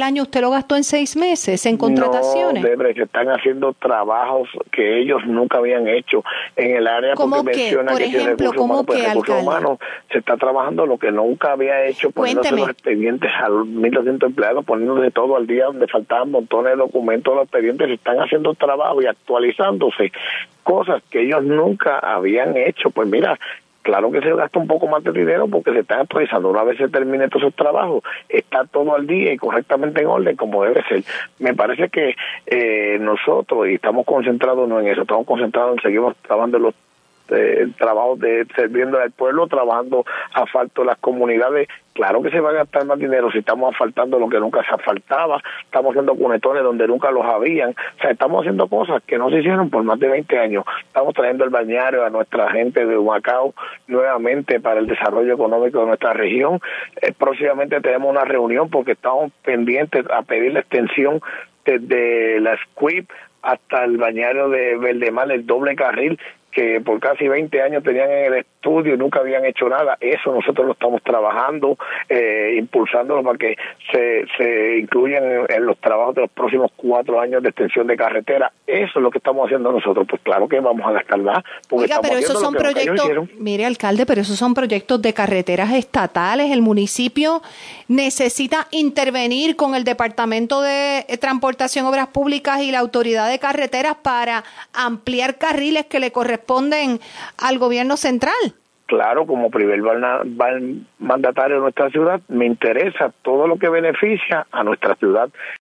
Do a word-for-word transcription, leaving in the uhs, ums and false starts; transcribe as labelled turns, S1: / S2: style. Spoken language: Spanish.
S1: año usted lo gastó en seis meses en contrataciones.
S2: No, Debra, se están haciendo trabajos que ellos nunca habían hecho en el área, porque menciona que tiene recursos humanos, pues recursos humanos se está trabajando lo que nunca había hecho, poniéndose los expedientes a los mil doscientos empleados, poniéndose todo al día donde faltaban montones de documentos, los expedientes se están haciendo trabajo y actualizándose, cosas que ellos nunca habían hecho. Pues mira, claro que se gasta un poco más de dinero porque se están actualizando. Una vez se termine todos esos trabajos, está todo al día y correctamente en orden como debe ser. Me parece que eh, nosotros, y estamos concentrados no en eso, estamos concentrados en seguir trabajando en los eh, trabajos de sirviendo al pueblo, trabajando asfalto las comunidades. Claro que se va a gastar más dinero si estamos asfaltando lo que nunca se asfaltaba, estamos haciendo conectores donde nunca los habían, o sea, estamos haciendo cosas que no se hicieron por más de veinte años, estamos trayendo el balneario a nuestra gente de Humacao nuevamente para el desarrollo económico de nuestra región. Eh, próximamente tenemos una reunión porque estamos pendientes a pedir la extensión desde la Squib hasta el balneario de Verdemar, el doble carril, que por casi veinte años tenían en el estudio y nunca habían hecho nada. Eso nosotros lo estamos trabajando, eh, impulsándolo para que se, se incluyan en, en los trabajos de los próximos cuatro años de extensión de carretera. Eso es lo que estamos haciendo nosotros. Pues claro que vamos a gastar más. Porque
S1: Oiga, pero esos son proyectos, mire alcalde, pero esos son proyectos de carreteras estatales. El municipio necesita intervenir con el Departamento de Transportación, Obras Públicas y la Autoridad de Carreteras para ampliar carriles que le corresponden responden al gobierno central.
S2: Claro, como primer mandatario de nuestra ciudad, me interesa todo lo que beneficia a nuestra ciudad.